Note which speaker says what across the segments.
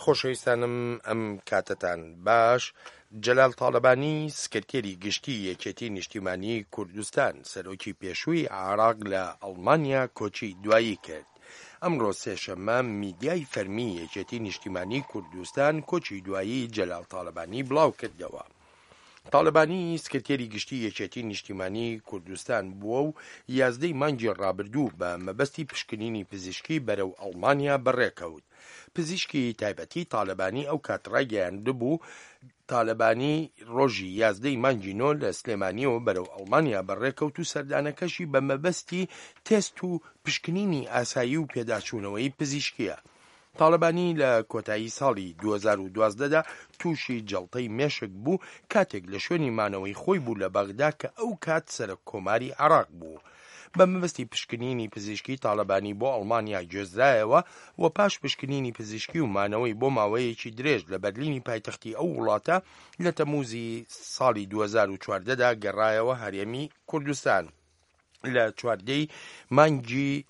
Speaker 1: خۆشەویستانم ئەم کاتتان باش. جەلال تاڵەبانی سکرتێری گشتی یەکێتی نیشتیمانی کوردستان سەرۆکی پێشووی عێراق لە ئەڵمانیا کۆچی دوایی کرد. ئەمڕۆ سێشەممە میدیای فەرمی یەکێتی نیشتیمانی کوردستان کۆچی دوایی جەلال تاڵەبانی بڵاو کردەوە. تاڵەبانی سکرتێری گشتی یەکێتی نیشتیمانی کوردستان بووە و 11 مانگی ڕابردوو بە مەبەستی پشکنینی پزیشکی بەرەو ئەڵمانیا بەڕێکەوت. پزیشکی تایبەتی تاڵەبانی ئەو کات ڕایگەیاندبوو تاڵەبانی ڕۆژی 11 مانگی نۆ لە سلێمانیەوە بەرەو ئەڵمانیا بەڕێکەوت و سەردانەکەشی بە مەبەستی تێست و پشکنینی ئاسایی و پێداچوونەوەی پزیشکیە. تاڵەبانی لە کۆتایی ساڵی 2012دا تووشی جەڵتەی مێشک بوو کاتێک لە شوێنی مانەوەی خۆی بوو لە بەغدا کە ئەو کات سەرۆک کۆماری عێراق بوو. بە مەبەستی پشکنینی پزیشکی تاڵەبانی بۆ ئەڵمانیا گوێزرایەوە و پاش پشکنینی پزیشکی و مانەوەی بۆ ماوەیەکی درێژ لە بەرلینی پایتەختی ئەو وڵاتە لە تەمووزی ساڵی 2014دا گەڕایەوە هەرێمی کوردستان. لە 14 مانگی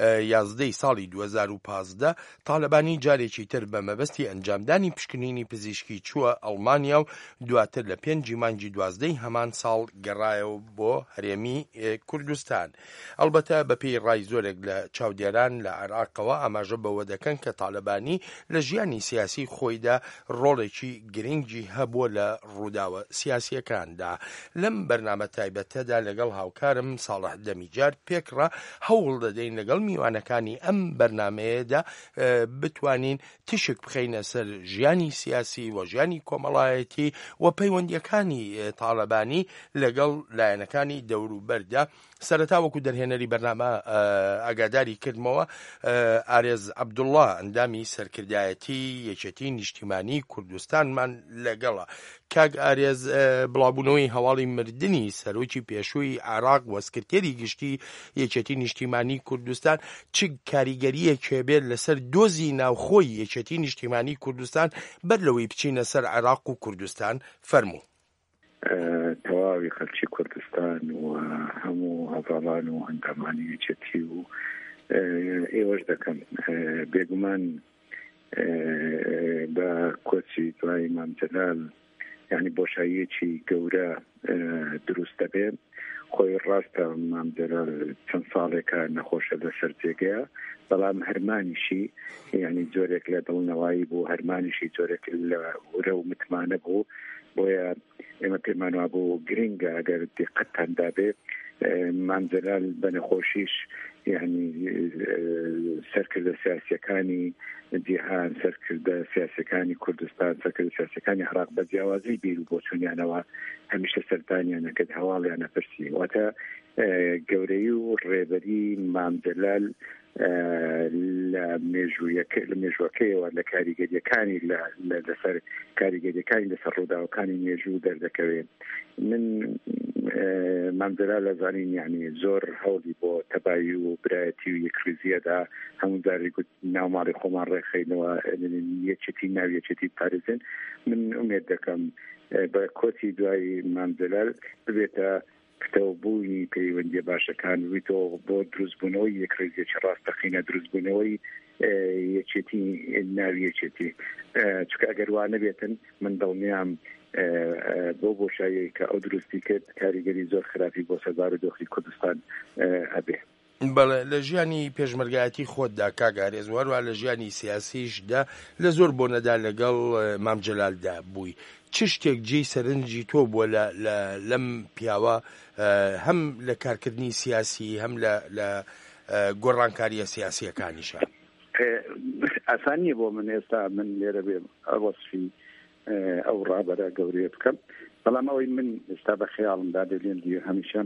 Speaker 1: 11 ساڵی 2015 تاڵەبانی جارێکی تر بە مەبەستی ئەنجامدانی پشکنینی پزیشکی چووە ئەڵمانیا و دواتر لە 5 مانگی 12 هەمان ساڵ گەڕایەوە بۆ هەرێمی کوردستان. ئەلبەتە بەپێی ڕای زۆرێک لە چاودێران لە عێراقەوە ئاماژە بەوە دەکەن کە تاڵەبانی لە ژیانی سیاسی خۆیدا ڕۆڵێکی گرنگی هەبووە لە ڕووداوە سیاسیەکاندا. لەم بەرنامە تایبەتەدا لەگەڵ هاوکارم ساڵح دەمیجار پێکڕە هەوڵ دەدەین لەگەڵ میوانەکانی ئەم بەرنامەیەدا بتوانین تشک بخەینە سەر ژیانی سیاسی و ژیانی کۆمەڵایەتی و پەیوەندیەکانی تاڵەبانی لەگەڵ لایەنەکانی دەوروبەردا. سەرەتا وەکو دەرهێنەری بەرنامە ئاگاداری کردمەوە ئارێز عەبدوڵڵا ئەندامی سەرکردایەتی یەکێتی نیشتیمانی کوردستانمان لەگەڵە. کاک ئارێز، بڵاوبوونەوەی هەواڵی مردنی سەرۆکی پێشووی عێراق و سکرتێری گشتی یەکێتی نیشتیمانی کوردستان چ کاریگەریەکێ بێت لەسەر دۆزی ناوخۆی یەکێتی نیشتیمانی کوردستان بەر لەوەی بچینە سەر عێراق و کوردستان فەرموو.
Speaker 2: تەواوی خەڵکی کوردستان و هەموو هەڤاڵان و هەنگامانی یەکێتی و ئێوەش دەکەم بێگومان بە کۆچی دوای مام جەلال یعنی بۆشاییەکی گەورە دروست دەبێت. خۆی ڕاستە مام جەلال چەند ساڵێکە نەخۆشە لەسەر جێگەیە، بەڵام هەرمانیشی یعنی جۆرێک لە دڵنەوایی بوو، هەرمانیشی جۆرێک لە ورە و متمانە بوو. بۆیە ئێمە پێمان وا بوو گرنگە ئەگەر دیقەتتان دابێ مام جەلال بە نەخۆشیش یعنی سەرکردە سیاسیەکانی جیهان، سەرکردە سیاسیەکانی کوردستان، سەرکردە سیاسیەکانی عێراق بە جیاوازی بیر و بۆچوونیانەوە هەمیشە سەردانیانەکرد، هەواڵیانە پرسی. واتە گەورەی و ڕێبەری مام جەلال لە مێژووەکەیەوە لە کاریگەریەکانی لەسەر کاریگەریەکانی لەسەر ڕووداوەکانی مێژوو دەردەکەوێت. من مام جەلال ئەزانین یعنی زۆر هەوڵی بۆ تەبایی و برایەتی و یەکریزیەدا هەموو جاری گوت ناوماڵی خۆمان ڕێکخینەوە یەکێتی ناو یەکێتی پارێزن. من ئومێد دەکەم بە کۆچی دوای مام جەلال ببێتە پتەوەبوونی پەیوەندیە باشەکان بێتەوە بۆ دروستبوونەوەی یەکریزیەکی ڕاستەقینە، دروستبوونەوەی یەکێتی ناو یەکێتی. چونکە ئەگەر وا نەبێتن من دڵنیام بۆ بۆشایی کە ئەو دروستی کرد کاریگەری زۆر خراپی بۆ سەردار و دۆخی کوردستان هەبێ.
Speaker 1: بەڵێ لە ژیانی پێشمەرگایەتی خۆتدا کاک ئارێز وەروە لە ژیانی سیاسیشدا لە زۆر بۆنەدا لەگەڵ مام جەلالدا بووی. چ شتێک جێی سەرنجی تۆ بووە لەم پیاوە هەم لە کارکردنی سیاسی هەم لە گۆڕانکاریە سیاسیەکانیشە؟
Speaker 2: ئاسان نییە بۆ من ئێستا من لێرە بێ وەسفی ئەو ڕابەرە گەورەیە بکەم، بەڵام ئەوەی من ئێستا بە خەیاڵمدا دەبێن دی هەمیشە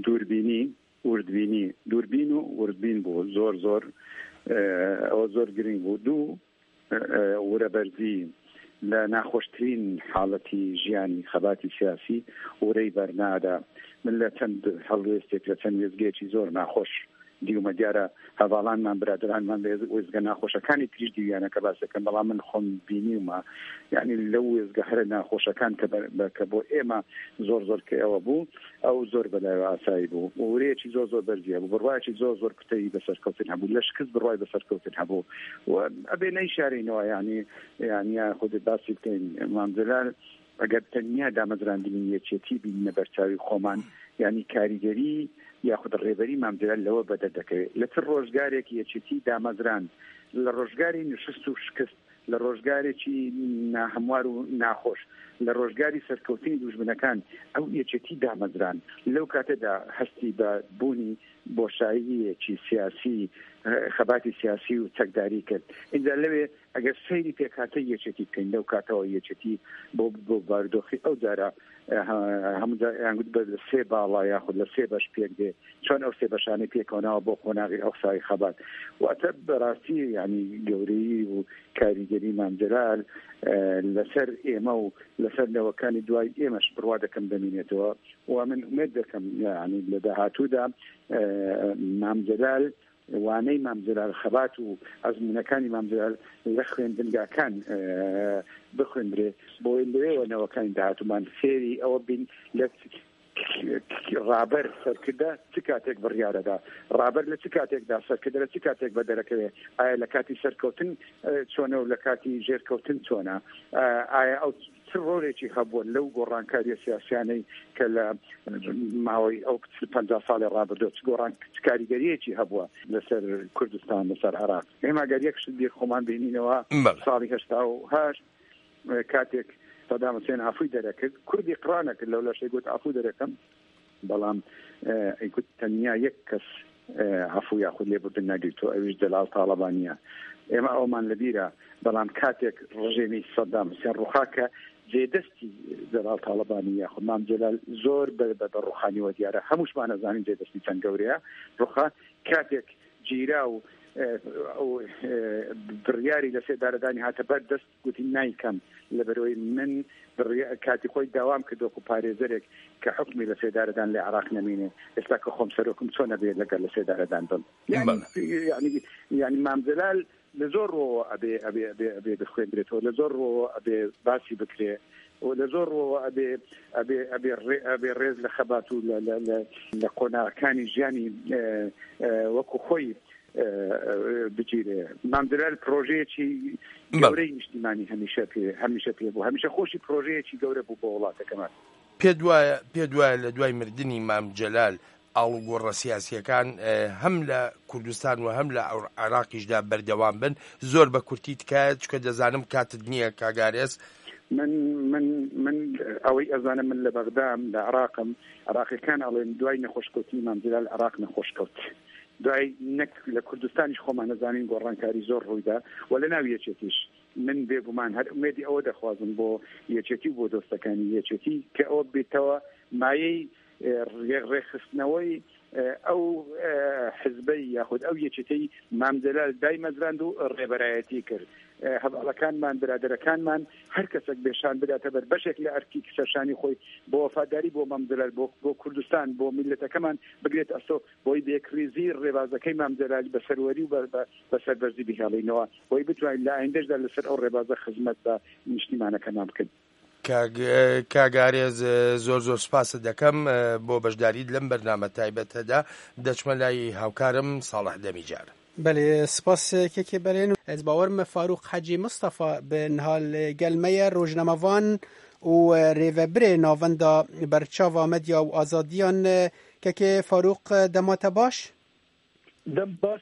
Speaker 2: دووربین و وردبین بوو. زۆر ئەوە زۆر گرنگ بوو. دوو وەرەبەرزی لە ناخۆشترین حاڵەتی ژیانی خەباتی سیاسی وەرەی بەرنادا. من لە چەند هەڵوێستێک لە چەند وێزگێکی زۆر ناخۆش دیومە دیارە هەواڵانمان برادرانمان وێزگە ناخۆشەکانی تریش دیویانە کە باسەکەن بەڵام من خۆم بینیومە یعنی لەو وێزگە هەرە ناخۆشەکان کە بۆ ئێمە زۆر کە ئەوە بوو ئەو زۆر بەلای ئاسایی بوو ورەیەکی زۆر بەرزیە بوو بڕواایکی زۆر کتەی بەسەرکەوتن هەبوو لە شکست بڕوای بەسەرکەوتن هەبوو و ئەبێ نەیشارینەوە یعنی خودت باسی بکەین مامزلال ئەگەر تەنیا دامەزراندنی یەکێتی بینە بەرچاوی خۆمان یعنی کاریگەری یاخود ڕێبەری مامزلال لەوە بەدە دەکەوێت لەتر ڕۆژگارێکی یەکێتی دامەزران لە ڕۆژگاری نشست و شکست لە ڕۆژگارێکی ناهەموار و ناخۆش لە ڕۆژگاری سەرکەوتنی دوژمنەکان ئەو یەکێتی دامەزران لەو کاتەدا هەستی بە بوونی بۆشاییەکی سیاسی خەباتی سیاسی و چەکداری کرد اینجا لەوێ ئەگەر سەیری پێکاتە یەکێتی بکەین لەو کاتەوە یەکێتی بۆ بارودۆخی ئەو جارە هەموو یانگوت بە سێ باڵا یاخود لە سێ بەش پێک دێ چۆن ئەو سێ بەشانەی پێکەوەناوە بۆ خۆناغی ئەوسای خەبات واتە بەڕاستی ینی گەورەی و کاریگەری مامزلال لەسەر ئێمە و لەسەر لەوەکانی دوای ئێمەش بڕوا دەکەم دەمێنێتەوە و من ئومێد دەکەم ینی لە داهاتوودا مامزلال وانەی مامزلال خەبات و ئەزمونەکانی مامزلال لە خوێندنگاکان بخوێنرێ بۆی لەوێەوە نەوەکانی داهاتوومان فێری ئەوە بین لە ڕابەر سەرکردە چ کاتێک بڕیارەدا ڕابەر لە چ کاتێکدا سەرکردە لە چ کاتێک بەدەرەکەوێ ئایا لە کاتی سەرکەوتن چۆنە و لە کاتی ژێرکەوتن چۆنە ئایا ئەو ڕۆڵێکی هەبووە لەو گۆڕانکاریە سیاسیانەی کە لە ماوەی ئەو 50 ساڵی ڕابردۆ گۆڕان کاریگەریەکی هەبووە لەسەر کوردستان لەسەر عێراق ئێمە گەر یەکشت بیر خۆمان بینینەوە ساڵی 1970 کاتێک سەدام حوسێن عەفوی دەرەکرد کوردی قڕانەکرد لەو لەشەی گوت عەفو دەرەکەم بەڵام ئەیگوت تەنیا یەک کەس عەفو یاخود لێبوردن نەگریتەوە ئەویش جەلال تاڵەبانیە ئێمە ئەومان لەبیرە بەڵام کاتێک ڕژێمی سەدام حوسێن ڕووخاکە جێدەستی جەلال تاڵەبانی یاخود مامزلال زۆر بە ڕووخانیوە دیارە هەمووشمان ئەزانین جێدەستی چەند گەورەیە ڕووخا کاتێک گیرا و بڕیاری لە سێدارەدانی هاتە بەر دەست گوتی نایکەم لەبەرەوەی من کاتی خۆی داوام کردوکو پارێزەرێک کە حکمی لە سێدارەدان لە عێراق نەمینێ ئێستا کە خۆم سەرۆکم چۆنە بێت لەگەر لە سێدارەدان بم یعنی مامزلال لە زۆر ڕۆ ئەبێ بخوێندرێتەوە لە زۆر ڕۆ ئەبێ باسی بکرێ و لە زۆر ڕۆ ئەبێ ڕێز لە خەبات و لە قۆناغەکانی ژیانی وەکو خۆی بگیرێ مامزلال پرۆژەیەکی گەورەی نیشتیمانی هەمیشە پێ بوو هەمیشە خۆشی پرۆژەیەکی گەورە بوو بۆ وڵاتەکەمان
Speaker 1: پێ دوایە لە دوای مردنی مامجلال ئاڵوگۆڕە سیاسیەکان هەم لە کوردستان و هەم لە عێراقیشدا بەردەوام بن زۆر بە کورتی تکایە چکە دەزانم کاتت نییە کاگارێز
Speaker 2: من ئەوەی ئەزانم من لە بەغدام لە عێراقیەکان ئەڵێن دوای نەخۆشکەوتی مامزلال عێراق نەخۆشکەوت دوای نەک لە کوردستانیش خۆمان نەزانین گۆڕانکاری زۆر ڕوویدا و لە ناو یەکێتیش من بێگومان هەر ئومێدی ئەوە دەخوازم بۆ یەکێتی و بۆ دۆستەکانی یەکێتی کە ئەوە بێتەوە مایەی ڕێخستنەوەی ئەو حزبەی یاخود ئەو یەکێتی مامزلال دای مەزراند و ڕێبەرایەتی کرد هەواڵەکانمان برادەرەکانمان هەر کەسێک بێشان بداتە بەر بەشێک لە ئەرکی کسەشانی خۆی بۆ وەفاداری بۆ مامزلال بۆ کوردستان بۆ میلەتەکەمان بگرێت ئەستۆ بۆی بێکریزی ڕێبازەکەی مامزلال بەسەروەری و بەسەربەرزی بهێڵینەوە بۆی بتوانین لە ئایندەشدا لەسەر ئەو ڕێبازە خزمەت بە نیشتیمانەکەمان بکەین
Speaker 1: کاگارێز زۆر سپاس دەکەم بۆ بەشداریت لەم بەرنامە تایبەتەدا دەچمە لای هاوکارم ساڵح دەمیجار
Speaker 3: بله سپاس که برین از باورم فاروق حاجی مصطفى به حال گلمه روزنامه‌وان و ریوبر ناوندا برچاوا مدیا و آزادیان که فاروق دمات باش
Speaker 4: دم باش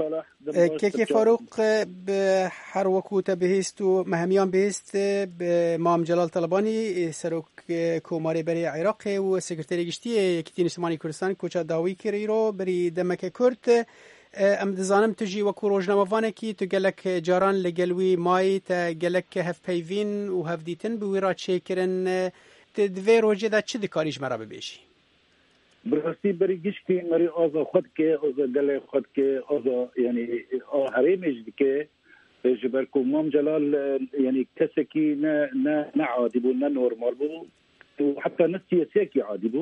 Speaker 3: که فاروق به هر وقت بهست و مهمیان بهست به مام جلال طلبانی سروک کوماری بری عراق و سکرتری گشتی یکیتی نسمانی کردستان کوچا داوی کری رو بری دمک کرد ام دزانم تجی وکو روزنامه‌وانێکی تو گەلک جاران لەگەلوی مای تا گەلک هەفپەیڤین و هەفدیتن بوی را چێکردن دوێ ڕۆژێدا چ دکاریش مرا ببێژی
Speaker 4: براستی بری گشتی مری آزا خود که آزا گل خود که آزا یعنی هریمش که جبر کو مام جلال یعنی کسی که نه عادی بو نه نورمال بو و حتی نه سیاسی که عادی بو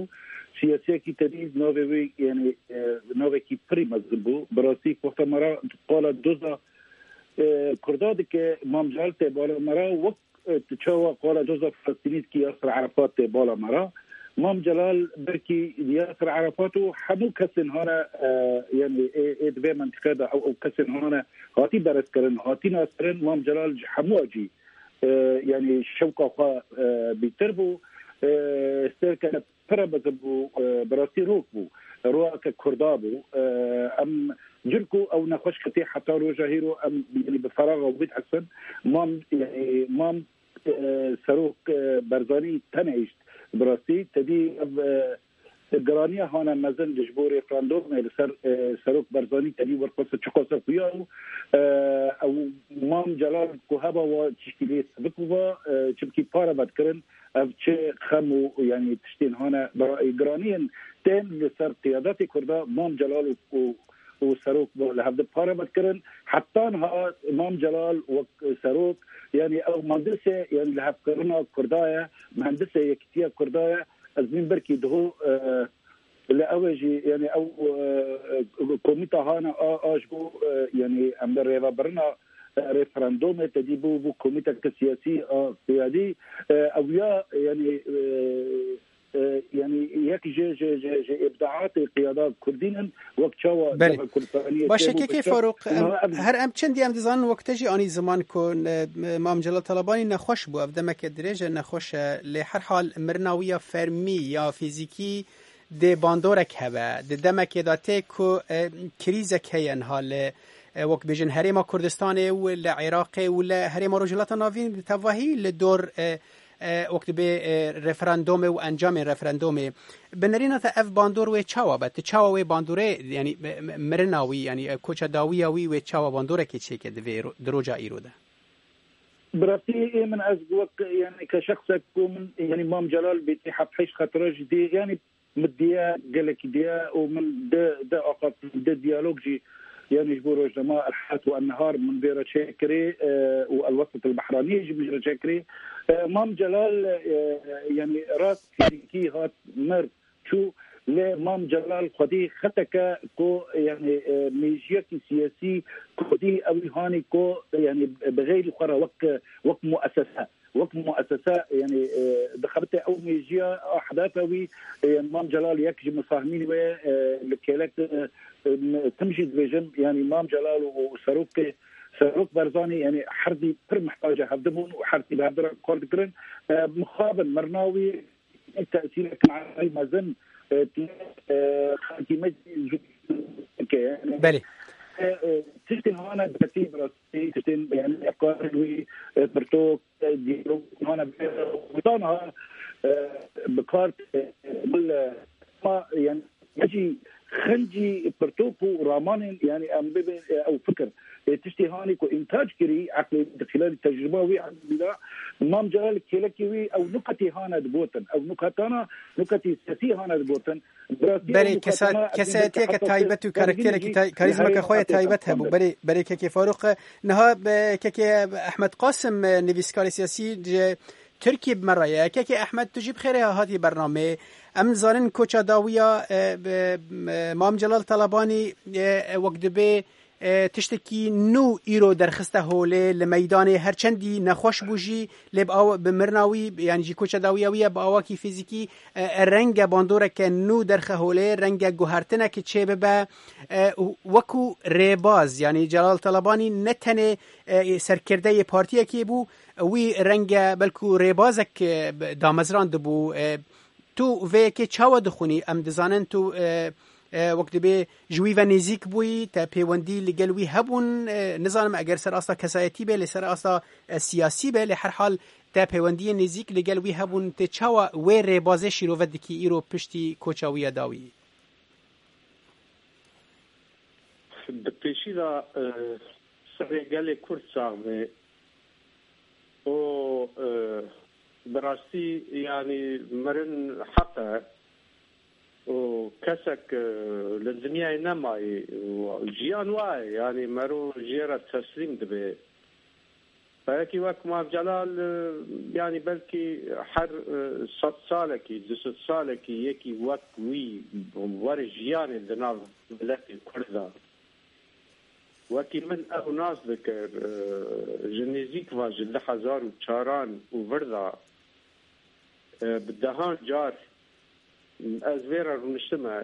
Speaker 4: سیاسی کی تدید نووی یعنی نووی کی پری مذهبو براستی وقت مرا قال دوزا کرداد که مامجال ته بالا مرا وقت تشوا قال دوزا فلسطینی کی یاسر عرفات ته بالا مرا مام جلال بركي ياسر عرفات وحمو كسن هنا يعني ادبي منطقه او كسن هنا هاتي برسكرن هاتي ناصرن مام جلال حمو اجي يعني شوقه بيتربو استركه فربزبو براسي روكبو رواك كردابو ام جلكو او نخش كتي حتى رو جاهيرو ام يعني بفراغ وبيت حسن مام يعني مام سروك برزاني تنعيش براستی تدی گرانیه هانا مزن جبور رفراندوم لسر سروک برزانی تدی ورقص چقصر قیام او مام جلال کوهبا و تشکیلی سبکوا چبکی پارا بد کرن او چه خمو یعنی تشتین هانا گرانیه تن لسر قیادت کرده مام جلال و سروک لحظه پارا بد کرن حتی ها مام جلال و سروک يعني او مهندسه يعني لها قرنا كردايه مهندسه يكتيه كردايه ازمين بركي دهو لاوجي يعني او كوميتا هانا اجبو يعني امر ريفابرنا ريفراندوم تجيبو بو كوميتا كسياسي قيادي او يا يعني ياك جي ابداعات قيادات كردين وقت شوا
Speaker 3: باشه که فاروق هر ام چندی ام دزان وقت جی آنی زمان کن مام جلال طلبانی نخوش بو افدم که درجه نخوش لهر حال مرناویا فرمی یا فیزیکی ده باندورک هوا ده دمک داته کو کریزه کین حال وقت بجن هریما کردستان ولا عراق ولا هریما رجلات ناوین تواهی لدور وقت به رفراندوم و انجام رفراندوم بنرینه تا اف باندور و چاوا بت چاوا و باندوره یعنی مرناوی یعنی کوچا داویاوی و چاوا باندوره که چه که دروجا ایروده
Speaker 4: براسي من ازوق يعني كشخص من يعني مام جلال بيتي حبحيش خطرج دي يعني مديا قالك ديا ومن ده اقف ده ديالوج جي يعني جبور جماعة الحات والنهار من بيرة شاكري والوسط البحراني جبيرة شاكري مام جلال يعني راس فيزيكي هات مر شو لمام جلال خدي خطك كو يعني ميجيكي سياسي خدي أوي هاني كو يعني بغير خرا وق مؤسسة يعني دخلت أو ميجيا أحداثوي مام جلال يكجي مصاهمين لكيلك تمشي دفيجن يعني مام جلال وسروك برزاني يعني حردي بر محتاجة هدمون وحردي بهدر كورد كرن مخابن مرناوي تأثيرك مع المزن خالتي مجد
Speaker 3: بلي
Speaker 4: تشتين هنا بكتيب راسي تشتين يعني أفكار وي برتوك ديرو هنا بطانها بكارت ما يعني يجي خنجي برتوكو رامان يعني أمبي أو فكر تشتي هاني كو إنتاج كري عقل خلال التجربة وي عبد الله مام جلال كيلكي أو نكتي هانا دبوتن أو نكتي سياسي هانا دبوتن
Speaker 3: بله کساتیه که تایبت و کاراکتر که کاریزما که خواه تایبت هبو بله که فاروق نها که احمد قاسم نویسکار سیاسی ترکی بمرایه که احمد تجيب خیره هاتی برنامه ام زارن کوچا داویا مام جلال طلبانی وقت به تشتکی نو ایرو درخسته هوله لمیدان هرچندی نخوش بوجی لب او بمرناوی یعنی جی کوچا داویاویه با اواکی فیزیکی رنگ باندوره که نو درخه هوله رنگ گوهرتنه که چه به وکو ریباز یعنی جلال طلبانی نتنه سرکرده پارتیه که بو وی رنگ بلکو ریبازک دامزران دبو تو وی که چاوا دخونی ام دزانن تو وقت به جوی و نزیک بوی تا پیوندی لگلوی هبون نظام اگر سر اصلا کسایتی به لسر اصلا سیاسی به لحر حال تا پیوندی نزیک لگلوی هبون تا چاوا وی ریبازه شیرو ودکی ایرو پشتی کوچاوی داوی
Speaker 5: بپیشی دا سرگل کرد ساغمه و براستی يعني مرن حقه وكسك للدنيا نماي وجيان واي يعني مرو جيرة تسليم دبي فهيك وقت ما جلال يعني بلكي حر 100 سالكي 200 سالكي يكي وقت وي ورجياني دناف بلكي كردا وكي من أو ناس ذكر جنيزيك واجد لحزار وشاران وفردا بالدهان جار أزفيرا ونشتمع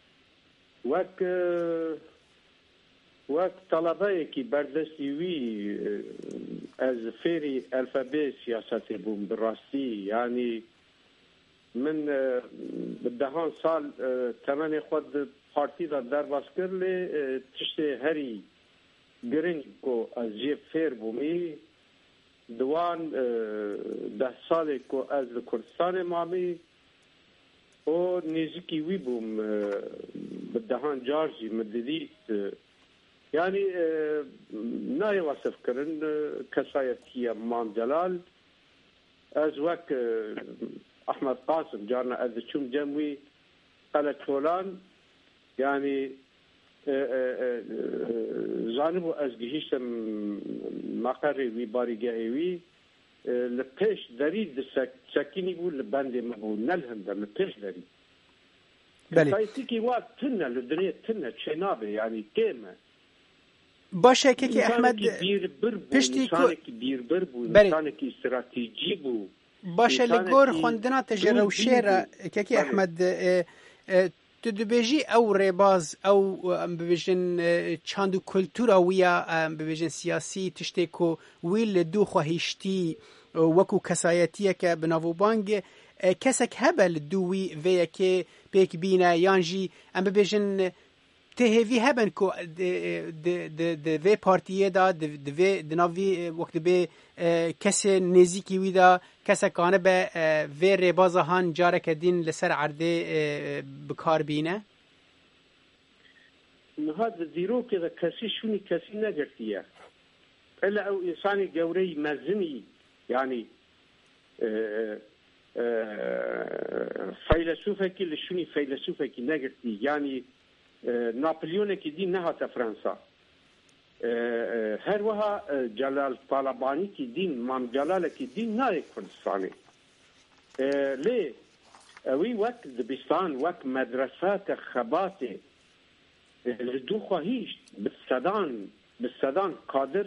Speaker 5: وقت طلبايكي بردستي وي از فيري الفابي سياساتي بوم بالراستي يعني من بالدهان سال تماني خود بارتي دا در باسكر لي تشتي هري گرنگو از جيب فير بومي دوان 10 سالي كو از كردستان مامي او نيزيكي وي بوم بالدهان جارجي مدديت يعني ناي وصف كرن كسايتية مام جلال أزواك أحمد قاسم جارنا أذشوم جموي قلت فلان يعني جانبو أزجيشتم مقري وي باريجاهي وي لبيش دريد سكيني بو لباندي مبو نلهم ده لبيش دريد كسايتيكي وقت تنة لدنيا تنة شنابه يعني كيمة
Speaker 3: باشه که احمد پشتی
Speaker 5: انسانکی استراتژی بو
Speaker 3: باشه لگور خوندنا تجربه شعر که احمد تدبیجی او رباز او ببیجن چاندو کلتورا ویا ببیجن سیاسی تشتی کو ویل دو خواهشتی وکو کسایتیه که بناو بانگ کسک هبل دوی ویا که پیک بینا یانجی ام ببیجن تهوی هبن کو د و پارتیه دا د و د نوی وقت به کس نزیکی وی دا کس کانه به و رباز هان جاره کدین لسر عرده بکار بینه
Speaker 5: هذا زيرو كذا كسي شوني كسي نجرتيه الا او انساني جوري مزني يعني فيلسوفه كل شوني فيلسوفه كي نجرتي يعني نابليون كي دي نهات فرنسا هر وها جلال طالباني كي دين مام جلال كي دين ناي كردستاني ليه وي وقت دبستان وقت مدرسات خباتي لدو خواهيش بالسدان قادر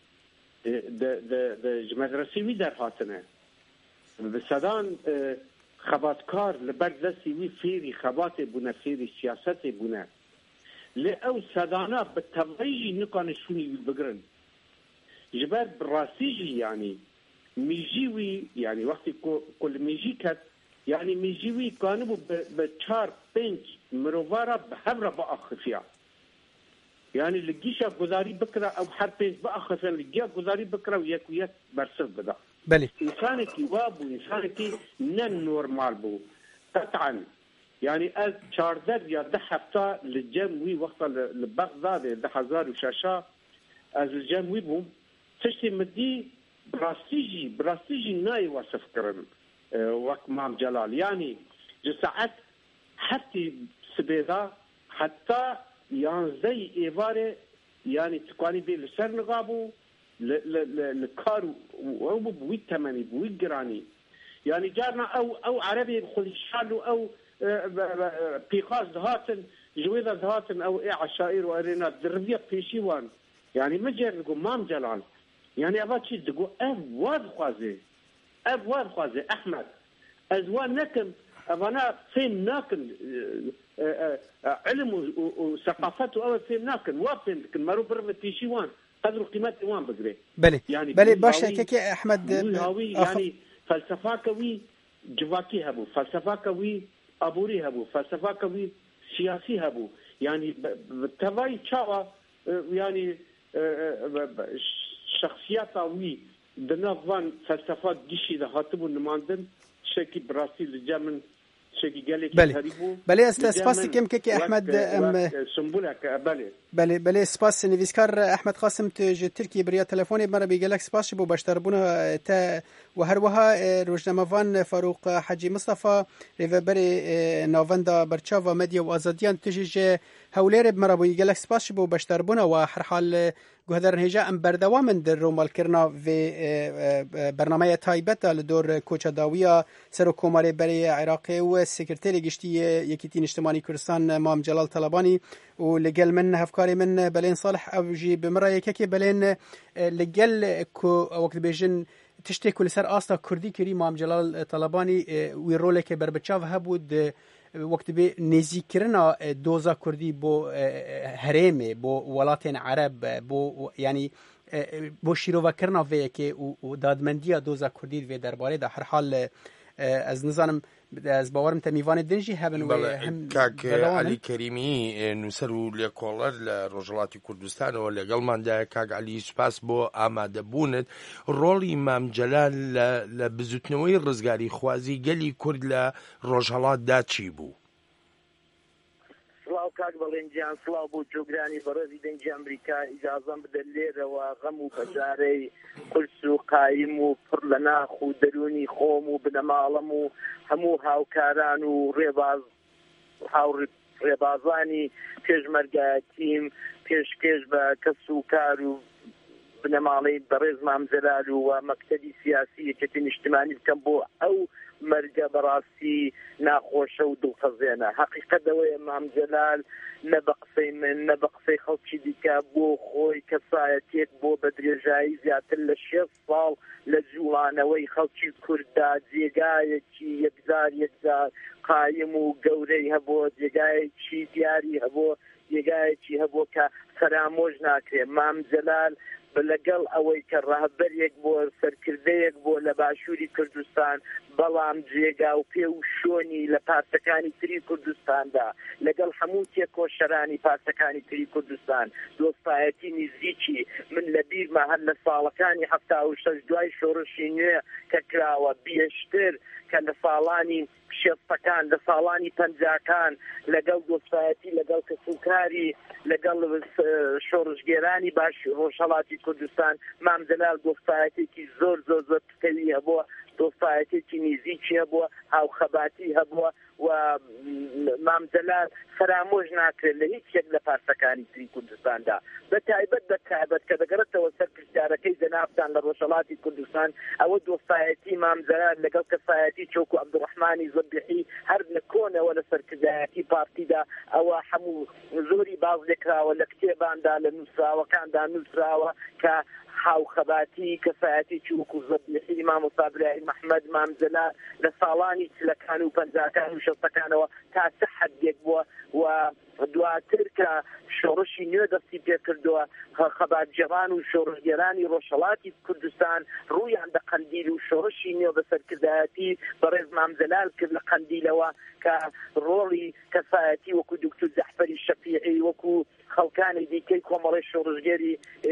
Speaker 5: د مدرسي وي در هاتنه بالسدان خباتكار لبردسي وي فيري خباتي بونه فيري سياساتي بونه لأو سدانا بالتبعيجي نكان شوني بقرن جبار براسيجي يعني ميجيوي يعني وقت كل ميجي كت يعني ميجيوي كانوا بتشار بنج مروفارا بحبرة بأخفيا يعني لقيشة قداري بكرة أو حربين بأخفيا لقيا قداري بكرة وياك برسل بدا
Speaker 3: بلي
Speaker 5: إنسانك وابو إنسانك نن نورمال بو قطعا يعني از 14 یا 10 هفته لجموی وقتا لبغداد 10,000 وشاشا از الجموی بوم تشتي مدي براستيجي ناي وصف كرن وقت مام جلال يعني جساعت حتى سبيدا حتى يانزي إيواري يعني تقاني بي لسر نغابو لكارو او بوي تمني بوي جراني يعني جارنا او عربي بخل شالو او بيقاس دهاتن جويدة دهاتن او عشائر وارينا دربية بيشيوان يعني مجر لقو مام جلال يعني اباتشي دقو واد خوازي احمد ازوان نكم ابانا فين ناكن علم وثقافته او فين ناكن وافين مرو برمة بيشيوان قدر قيمتي وان بقري
Speaker 3: يعني بلي باشا كيكي احمد
Speaker 5: يعني فلسفه كوي جواكي هبو فلسفه كوي ابوري هبو فلسفه كوي سياسي هبو يعني بالتبعي تشاوا يعني شخصيات وي دنافان فلسفات ديشي ده هاتبو نماندن شكي براسيل الجمن شكي قالك
Speaker 3: بلي سپاس كم كيكي احمد
Speaker 5: سنبولك
Speaker 3: بلي سپاس نویسکار احمد قاسم تركي بريا تلفوني مرة بيقالك سپاس بو باشتربونا تا وهروها روزنامه‌وان فاروق حاجی مصطفى ریوبری ناوندا برچاوا مدیا و آزادیان تجيج هولير مرة بيقالك سپاس بو باشتربونا و هر حال گهدرن هجا ام بردوام در رومال کرنا و برنامه تایبت لدور کوچداویا سر کوماری برای عراق و سکرتری گشتی یکیتین اجتماعی کردستان مام جلال طلبانی و لگل من هفکاری من بلین صالح اوجی بمرای که بلین لگل کو وقت بیجن تشتی کل سر آستا کردی کری مام جلال طلبانی وی روله که بربچاو هبود وقت به نزیکرنا دوزا کردی بو هرمه بو ولاتین عرب بو یعنی بو شیرو کرنا وی که و دادمندی دوزا کردی و درباره در هر حال از نظرم از باورم تمیوان دنجی هبن و هم
Speaker 1: کاک علی کریمی نووسەر و لێکۆڵەر لە ڕۆژهەڵاتی کوردستانەوە لەگەڵماندا کاک علی سوپاس بۆ ئامادەبوونت ڕۆڵی مام جەلال لە بزوتنەوەی ڕزگاری خوازی گەلی کورد لە ڕۆژهەڵاتدا چی بوو؟
Speaker 6: سڵاو کاک بەڵێنجیان سڵاو بۆ جۆگرانی بەڕێزی دەنجی ئەمریکا ئیجازەم بدە لێرەوە غەم و بەجارەی قورس و قایم و پڕ لە ناخ و دەرونی خۆم و بنەماڵەم و هەموو هاوکاران و ڕێبازانی پێشمەرگایەتیم پێشکەش بە کەس و کار و بنەماڵەی بەڕێز مام جەلال و مەکتەبی سیاسی یەکێتی نیشتیمانی بکەم بۆ ئەو مەرگە بەڕاستی ناخۆشە و دڵخەزێنە حەقیقەتەوەی مام جەلال نە بە قسەی من نە بە قسەی خەڵکی دیکە بۆ خۆی کەسایەتێک بۆ بە درێژایی زیاتر لە 6 ساڵ لە جوڵانەوەی خەڵکی کورددا جێگایەکی یەکجار قایم و گەورەی هەبوو جێگایەکی دیاری هەبوو جێگایەکی هەبوو کە فرامۆژ ناکرێ مام جەلال لەگەڵ ئەوەی کە ڕاهبەرێک بۆ سەرکردەیەک بۆ لە باشووری کوردستان بەڵام جێگا و پێ و شۆنی لە پارتەکانی تری کوردستاندا لەگەڵ هەموو تێکۆشەرانی پارتەکانی تری کوردستان دۆستایەتی نزیکی من لە بیرمە هەر لە ساڵەکانی 76 دوای شۆڕشی نوێ کە کراوە بێشتر کە لە ساڵانی شێستەکان لە ساڵانی پەنجاکان لەگەڵ دۆستایەتی لەگەڵ کەسوکاری لەگەڵ شۆڕژگێرانی باش ڕۆژهەڵاتی کوردستان مام جەلال دۆستایەتێکی زۆر پکەوی هەبووە دۆستایەتێکی نزیکی هەبووە هاوخەباتی هەبووە و مام جەلال فرامۆژ ناکرێت لە هیچ یەک لە پارتەکانی تری کوردستاندا بەتایبەت کە دەگەڕێتەوە سەر پرسیارەکەی جەنابتان لە ڕۆژهەڵاتی کوردستان ئەوە دۆستایەتی مام جەلال لەگەڵ کەسایەتی چۆکو عەبدوڕەحمانی زەبیحی هەر لە کۆنەوە لە سەرکردایەتی پارتیدا ئەوە هەموو زۆری باز لێکراوە لە کتێباندا لە نووسراوەکاندا نووسراوە کە هاوخەباتی کەسایەتی چووکو زەبیحی مام سابرایی محمد مام جەلال لە ساڵانی چلەکان و پەنجاکان و شەستەکانەوە تا سە حەدێک بووە و دواتر کە شۆڕشی نوێ دەستی پێ کردووە خەباتجێڕان و شۆڕژگێرانی ڕۆژهەڵاتی کوردستان ڕوویان بە قەندیل و شۆڕشی نوێ بە سەرکردایەتی بەڕێز مام جەلال کرد لە قەندیلەوە کە ڕۆڵی کەسایەتی وەکو دکتۆر جەعفەری شەفیعی وەکو خەڵکانی دیکەی کۆمەڵی شۆڕژگێری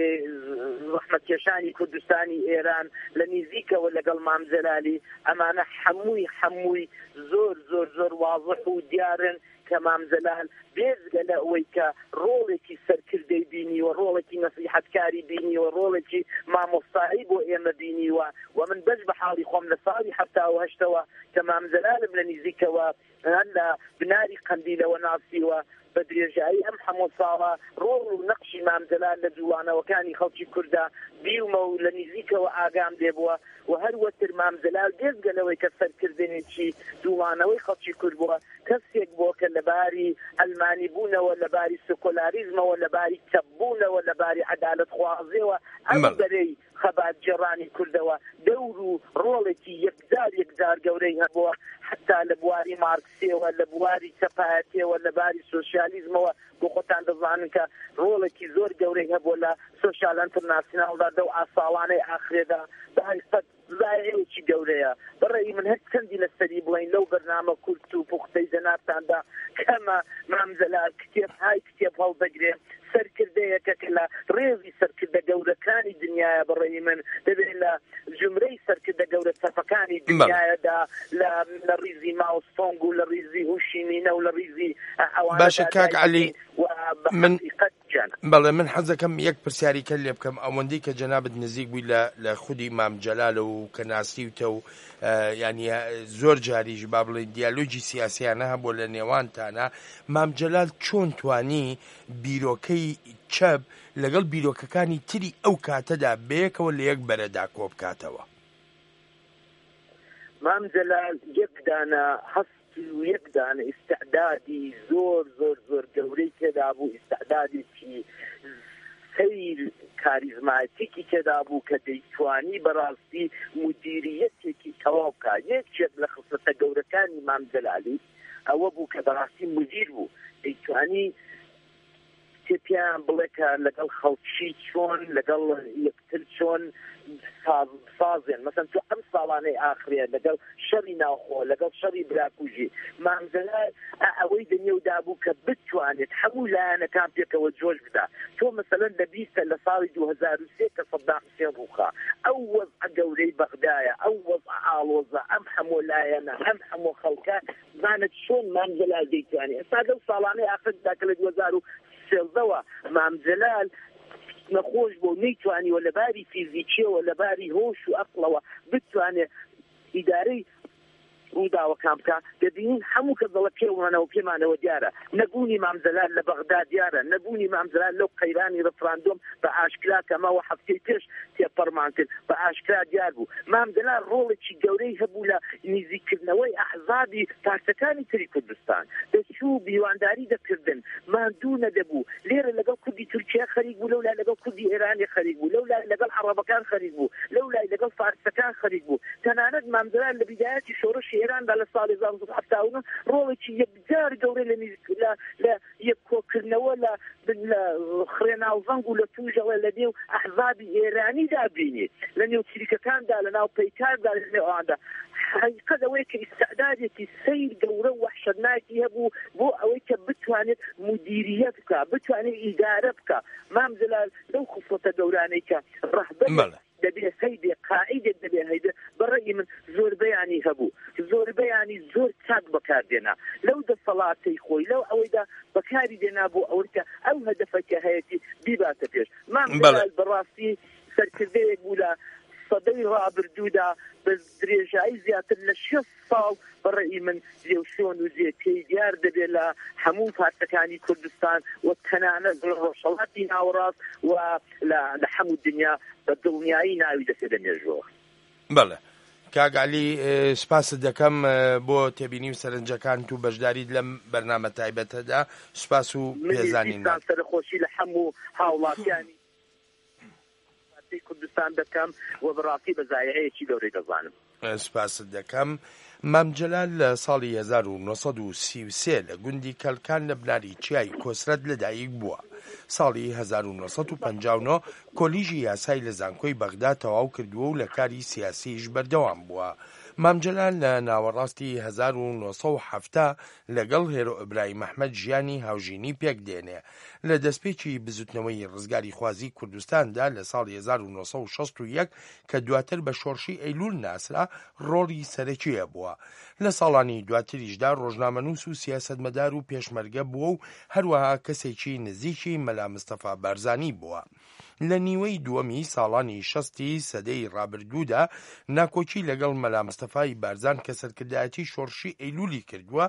Speaker 6: ڕەحمەتکێشانی کوردستانی ئێران لە نزیکەوە لەگەڵ مام جەلالی ئەمانە هەمووی زۆر واضح و دیارن کە مام جەلال بێزگە لە ئەوەی کە ڕۆڵێکی سەرکردەی بینیوە ڕۆڵێکی نەسیحەتکاری بینیوە ڕۆڵێکی مامۆستایی بۆ ئێمە بینیوە و من بەش بە حاڵی خۆم لە ساڵی 1970ەوە کە مام جەلالم لە نزیکەوە هەر لە بناری قەندیلەوە ناسیوە بە درێژایی ئەم هەموو ساڵە ڕۆڵ و نەقشی مام جەلال لە جوڵانەوەکانی خەڵکی کووردا بیومە و لە نزیکەوە ئاگام دێبووە و هەروەتر مام جەلال بێزگە لەوەی کە سەرکردنێکی جوڵانەوەی خەڵکی کورد بووە کەسێک بۆ کە لەباری ئەلمانی بوونەوە لەباری سکۆلاریزمەوە لەباری کەبوونەوە لەباری عەدالەت خوازیەوە ئەم بەرەی خەباتجێڕانی کوردەوە دەور و ڕۆڵێکی یەکجار گەورەی هەبووە حتا لە بواری مارکسیەوە لە بواری چەپایەتیەوە لە باری سۆشیالیزمەوە بۆ خۆتان دەزانن کە ڕۆڵێکی زۆر گەورەی هەبووە لە سۆشیال ئینتەرناسیۆناڵدا دە و ئاساڵانەی ئاخرێدا بەهایفەت زایەیەکی گەورەیە بەڕێی من هەر چەندی لەسەری بڵین لەو بەرنامە کورت و پوختەی جەنابتاندا کەمە مام جەلال کتێب هەڵدەگرێ سەرکردەیەکە کە لە ڕێزی سەرکردە گەورەکانی دنیاە بەڕێی من دەبێت لە ژمرەی سەرکردە گەورە سەفەکانی دنیادا لە ڕیزی ماوستۆنگ و لە ڕیزی هوشیمینە و لە ڕیزی
Speaker 1: باشە کاک عەلی بەڵێ من حەزەکەم یەک پرسیاریکە لێ بکەم ئەوەندەی کە جەنابەت نزیک بووی لە خودی مام جەلالە و کە ناسیوتە و ینی زۆر جاریش با بڵێ دیالۆجی سیاسیانە هەبوو لە نێوانتانە مام جەلال چۆن توانی بیرۆکەی چەپ لەگەڵ بیرۆکەکانی تری ئەو کاتەدا بەیەکەوە لە یەک بەرەدا کۆ بکاتەوە؟
Speaker 6: مام جەلال یەکدانە و یەکدانە ئیستعدادی زۆر زۆر زۆر گەورەی تێدا بوو، ئیستعدادێکی سەیر کاریزماتیکی تێدا بوو کە دەیتوانی بەڕاستی مدیریەتێکی تەواو بکات. یەکێک لە خصلەتە گەورەکانی مام جەلالی ئەوە بوو کە بەڕاستی مدیر بوو، دەیتوانی پێیان بڵێ کە لەگەڵ خەڵکی چۆن لەگەڵ یەکتر چۆن سازێن. مەسەن تو ئەم ساڵانەی ئاخرێ لەگەڵ شەڕی ناوخۆ لەگەڵ شەڕی براکوژی مام جەلال ئەوەی دنیەودا بوو کە بتوانێت هەموو لایەنەکان پێکەوە جۆش بدا. تۆ مەسەلەن لەبیستە لە ساڵی 2003 کە سەدام حوسێن ڕووخا ئەو وەزعە گەورەی بەغدایە، ئەو وەزعە ئاڵۆزە، ئەم هەموو لایەنە، ئەم هەموو خەڵکە زانت چۆن مام جەلال دەیتوانێت. ئێستا لەو ساڵانەی ئاخردا کە لە 2013ەوە مام جەلال نەخۆش بۆ نەیتوانیوە لەباری فیزیکیەوە لەباری هۆش و ئەقڵەوە بتوانێت ئیدارەی ڕووداوەکان بکە. دەبینین هەموو کە دڵە پێوانەوە پێمانەوە دیارە نەبوونی مام جەلال لە بەغدا دیارە، نەبوونی مام جەلال لەو قەیرانی ڕفراندۆم بە ئاشکرا کە ماوە هەفتەی پێش تێپەڕمان کرد بە ئاشکرا دیار بوو. مام جەلال ڕۆڵێکی گەورەی هەبوو لە نزیکردنەوەی ئەحزابی پارتەکانی تری کوردستان، دەچوو بیوانداری دەکردن، ماندوو نەدەبوو. لێرە لەگەڵ کوردی تورکیا خەریک بوو، لەولای لەگەڵ کوردی ئێرانی خەریک بوو، لەولای لەگەڵ عەرەبەکان خەریک بوو، لەولای لەگەڵ فارسەکان خەریک بوو. تەنانەت مام جەلال لە بیدایەتی شۆڕشی ئێراندا لە ساڵی 1970 ڕۆڵێکی یەکجار گەورەی لە یەککۆکردنەوە لە خڕێناوزەنگ و لە توژەوە لە نێو ئەحزابی ئێرانیدا بینێت، لە نێو چریکەکاندا لە ناو پەیکاردا لە نێو ئەواندا. حقیقەت ئەوەیە کە ئیستعدادێکی سەیر گەورە و وەحشەتناکی هەبوو بۆ ئەوەی کە بتوانێت مدیریەت بکە، بتوانێت ئیدارە بکە. مام جەلال لەو خصلەتە گەورانەی کە ڕەهبەر دەبێت هەیدێ قائیدێک دەبێت هەیدێ بەڕێی من زۆر بەیانی هەبوو، زۆر بەیانی زۆر چاک بەکاردێنا لەو دەسەڵاتەی خۆی لەو ئەوەیدا بەکاری دێنا بۆ ئەوەی کە ئەو هەدەفەکە هەیەی بیباتە پێش. مام جەلال بەڕاستی سەرکردەیەک بوو لە سەدەی ڕابردوودا بە درێژایی زیاتر لە 6 ساڵ بەڕێی من جێوشۆن و جێکەی دیار دەبێت لە هەموو پارتەکانی کوردستان و تەنانەت ڕۆژهەڵاتی ناوەڕاست و لە هەموو دنیا بە دڵنیایی ناوی دەسێ دەمێژەوە.
Speaker 1: بەڵێ کاگالی سپاست دەکەم بۆ تێبینی و سەرنجەکان و بەشداریت لەم بەرنامە تایبەتەدا. سپاس و پێزانینمان
Speaker 6: سەرخۆشی لە هەموو هاوڵاتیانی کوردستان دەکەم و بەڕاستی بەزایەیەکی گەورەی دەزانم.
Speaker 1: سپاست دەکەم. مام جەلال لە ساڵی 1933 لە گوندی کەلکان لە بناری چیای کۆسرەت لەدایک بووە. ساڵی 1959 کۆلیژی یاسای لە زانکۆی بەغدا تەواو کردووە و لە کاری سیاسیش بەردەوام بووە. مام جەلال لە ناوەڕاستی 1970 لەگەڵ هێرۆ ئیبراهیم ئەحمەد ژیانی هاوژینی پێک دێنێ. لە دەستپێکی بزوتنەوەی ڕزگاری خوازی کوردستاندا لە ساڵی 1961 کە دواتر بە شۆڕشی ئەیلول ناسرا ڕۆڵی سەرەکیە بووە. لە ساڵانی دواتریشدا ڕۆژنامەنووس و سیاسەتمەدار و پێشمەرگە بووە و هەروەها کەسێکی نزیکی مەلا مستەفا بارزانی بووە. لە نیوەی دووەمی ساڵانی 60 سەدەی ڕابردوودا ناکۆچی لەگەڵ مەلا مستەفای بارزان کە سەرکردایەتی شۆڕشی ئەیلولی کردووە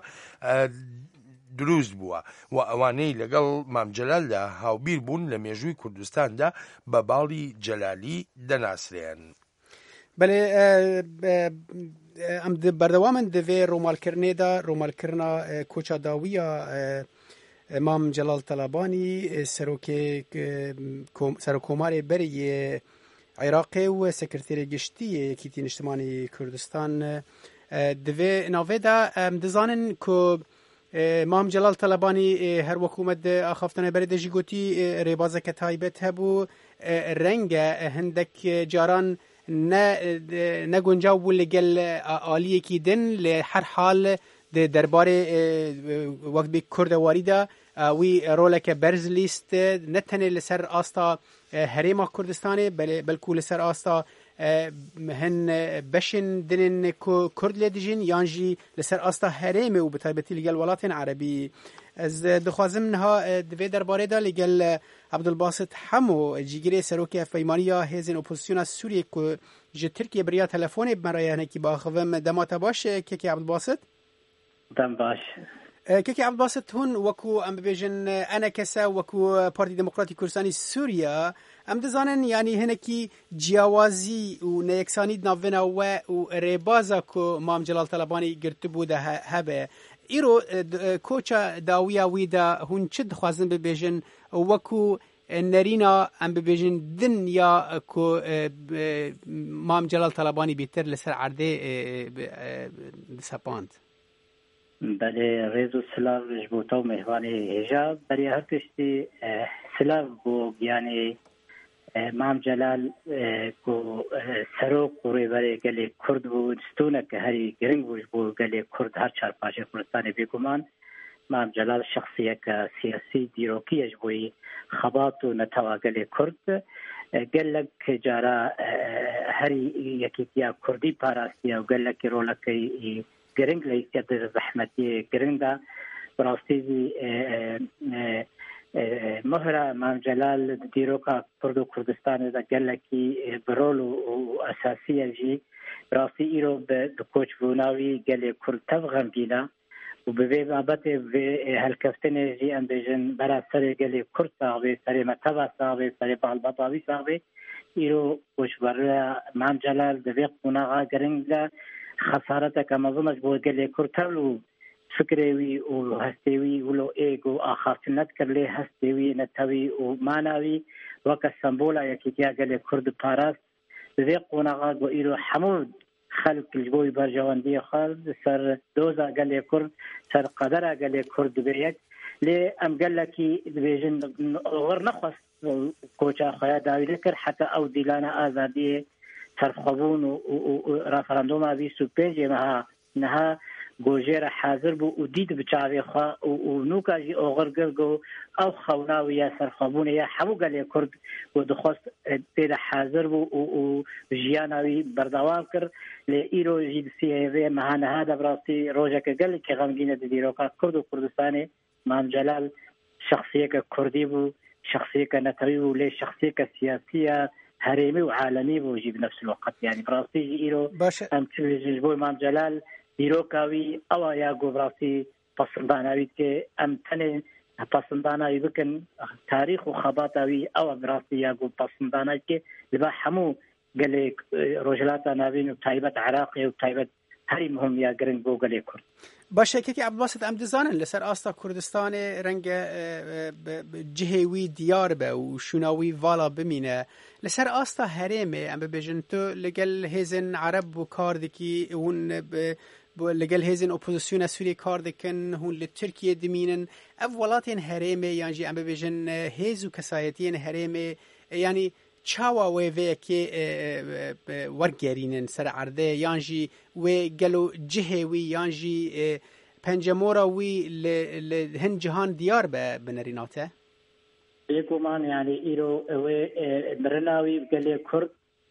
Speaker 1: دروست بووە و ئەوانەی لەگەڵ مام جەلالدا هاوبیر بوون لە مێژووی کوردستاندا بە باڵی جەلالی دەناسرێن.
Speaker 3: بەڵێ ئەم بەردەوامن دەوێ ڕۆمالکردنێدا ڕۆمالکردنا کۆچا داویە مام جەلال تەلەبانی سەرۆکۆمارێ بەری عێراقی و سەکرتێرە گشتی یەکێتی نیشتیمانی کوردستان دەوێ ناوێدا دەزانن کە مام جەلال تەلەبانی هەر وەکومەت ئاخافتنە بەرێ دەژی گوتی ڕێبازەکە تایبەت هەبوو ڕەنگە هەندێک جاران نەگونجاو بوو لەگەل ئالیەکی دن لە هەر حال دەربارەی وەکبی کوردەواریدا وی ڕۆلەکە بەرز لیست نەتەنێ لەسەر ئاستا هەرێما کوردستانê بەلکو لەسەر ئاستا هن بشن دنن كرد لدجين يانجي لسر أستا هريمي وبتايبتي لقال ولاتين عربي از دخوازم نها دوی درباره دا لگل عبدالباسط حمو جیگری سروکی افیمانیا هزین اپوزیسیون سوریه که جه ترکیه بریا تلفونی برای هنکی باخوام دماتا باش که عبدالباسط؟
Speaker 7: دم باش
Speaker 3: كيكي عبد الباسط هون وكو ام بيجن انا كسا وكو بارتي ديمقراطي كردستاني سوريا ام دزانن يعني هنكي جیاوازی و نیکسانی ناوینا و ربازا کو مام جلال طلبانی گرت بوده هبه ایرو کوچا داویا ویدا هون چد خوازن ببیجن وکو نرینا ام ببیجن دن یا کو مام جلال طلبانی بیتر لسر عرده سپاند
Speaker 7: بله ریزو سلاو جبوتا و مهوانی هجا بری هر تشتی سلاو بو یعنی مام جلال کو سروق و ریبری گلی کرد بو دستونه که هری گرنگ بو گلی کرد هر چار پاشه کردستانی بیگمان مام جلال شخصیه که سیاسی دیروکیش بوی خبات و نتوا گلی کرد گلک جارا هری یکی تیا کردی پاراستیا و گلک رولکی گرنگ لیستیت زحمتی گرنگ دا براستی مهرة مام جلال دیروکا کردو کردستان دا گلکی برول و اساسیه جی براستی ایرو به کوچ بوناوی گلی کرد تفغم بینا و به بابت به هلکفتن جی ام بیجن برا سر گلی کرد ساقوی سر متبا ساقوی سر بالبطاوی ساقوی ایرو کوچ برا مام جلال دوی قناغا گرنگ دا خسارته که مظلمش بود گلی کرتلو فکروی و هستوی ولو ایگو آخاصنت کرلی هستوی نتوی و مانوی وکا سمبولا یکی تیا گلی کرد پاراست دوی قوناغا گو ایرو حمود خلق الجبوی برجواندی خالد سر دوزا گلی کرد سر قدر گلی کرد بیک لی ام گلکی بیجن غر نخواست کوچا خوایا داوی لکر حتی او دیلانا آزادی سرخوون و رفراندوم آوی سوپنجی نها گوجر حاضر بو و دید بچاوی خواه و نوکا جی اوغر گرگو او خوناوی یا سرخوون یا حمو گلی کرد و دخواست پید حاضر بو و جیاناوی بردوام کر لی ایرو جید سیهوی مهانها دا براستی روژا که گلی که غمگین دیروکا کرد و کردستانی مام جلال شخصیه که کردی بو شخصیه که نتوی بو لی شخصیه که سیاسیه هريمي وعالمي بوجي بنفس الوقت يعني براسي إيرو أم تجيبوا إمام جلال إيرو كاوي أو يا براسي بصنداناوي كي أم تاني بصنداناوي بكن تاريخ وخباطاوي أو براسي يا بصنداناوي كي لبا حمو قال رجلات نابين وتايبة عراقي وتايبة هري مهم يا جرين بو قال يكون
Speaker 3: باشه که عبد الباسط ام دزانن لسر آستا کردستان رنگ جهوی دیار به و شوناوی والا بمینه لسر آستا هرمه ام ببیجن تو لگل هزن عرب و کار دکی اون لگل هزن اپوزیسیون سوری کار دکن هون لترکیه دمینن اولاتین هرمه یعنی ام ببیجن هزو کسایتین هرمه یعنی چاوا وی که ورگرینن سر عرضه یانجی و گلو جهوی یانجی پنجمورا وی لهن جهان دیار بنریناته
Speaker 7: يكون يعني إيرو برناوي بقلي كرد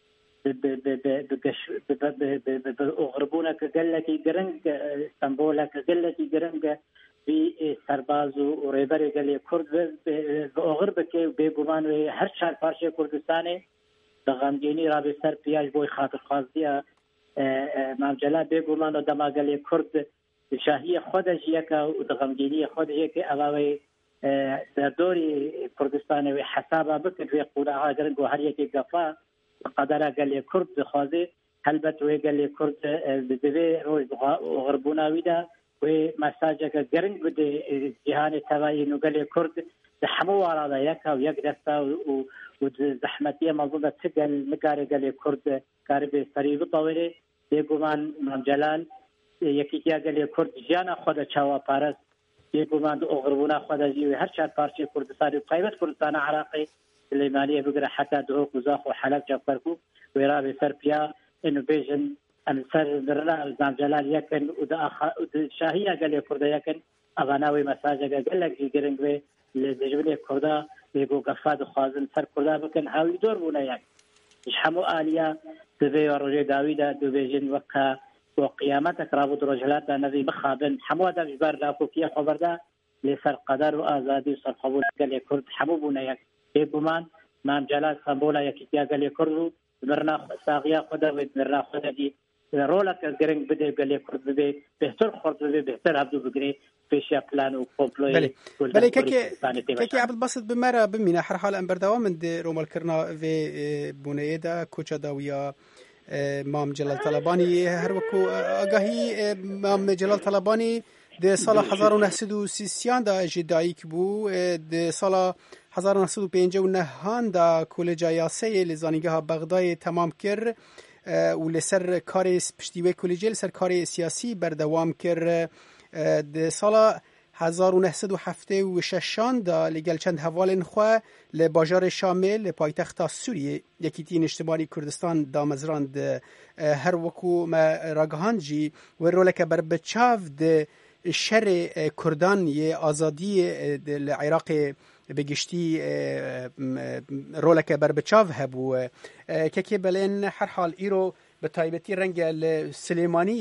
Speaker 7: بغربونا كقلتي قرنق اسطنبولا كقلتي قرنق في سرباز وريبري قلي كرد بغربك بيقومان هر شهر بارشة كردستاني دغمجيني رابي سر بياج بوي خاطر خاصية مام جلال بيقومان ودما قلي كرد شاهية خودجيكا ودغمجيني خودجيكا أغاوي در دوری کردستان و حسابا بکن و قولا گرنگ و هر یکی گفا قدر گلی کرد بخوازه هلبت و گلی کرد بدوی روی غربوناوی دا و مساجه که گرنگ بده جهان تبایی نو گلی کرد حمو ورادا یکا و یک دستا و زحمتی مضوطه تگل نگار گلی کرد کار به سریب طویره بیگومان مام جلال یکی که گلی کرد جانا خود چاوا پارست يقومان أغربونا خداجي وهر شاد بارشي كردستان وقايمة كردستان عراقي الليمانية بقرا حتى دعوك وزاخ وحلب جابركو ويرابي سربيا إنه بيجن السر درنا زام جلال يكن ودا شاهية قال لي كردا يكن أغناوي مساجة قال لك جيرنج بي لجبني كردا يقول قفاد خازن سر كردا بكن هاوي دور بونا يعني هەموو ئالیا دەبێ ڕۆژێ داویدا دوبێژن وەکە بۆ قیامەتە ڕابوو ڕۆژهلاتە نەوی بخابن هەموو دەژبار لاکۆکیە خۆبەردا لێسەر قەدەر و ئازادی و سەرخەبوون گەلێ کورد هەموو بوونە یەک بێگومان مام جەلال سەمبۆلە یەکیتیا گەلێ کورد و مرنا ساغیا خۆدا مرنا خۆدەدی ڕۆڵەکە گرنگ بدێ گەلێ کورد ببێ بهتر خۆرد ببێ بهتر هەبدوو بگرێ پێشیا پلان و کۆمپلۆی
Speaker 3: بەڵێ کەکی عەبدولبەست بمەرە بمینە هەر حال ئەم بەردەوام من ڕۆمەلکردنا vê بوونەیەدا کۆچەداویە مام جەلال تەلەبانی هەروەکو ئاگاهی مام جەلال تەلەبانی د ساڵە 1930 دا ژی دایک بوو د ساڵە 1959 دا کۆلێجا یاسەیە لە زانیگەها بەغدایê تەمام کرد و لەسەر کارێ پشتیوەی کۆلێجێ لەسەر کارێ سیاسی بەردەوام کرد د ساڵە 1976 دا لەگەڵ چەند هەڤالên xwe li bajarê Şamê li paytexta Sûriyê yekîtiyên Niştimanî Kurdistan damezrand her wekû me ragihand jî wê roleke berbiçav di şerê Kurdan yê azadiyê li Iraqê بگشتی رولک بربچاو هبو که بلین هر حال ایرو به تایبتی رنگ سلیمانی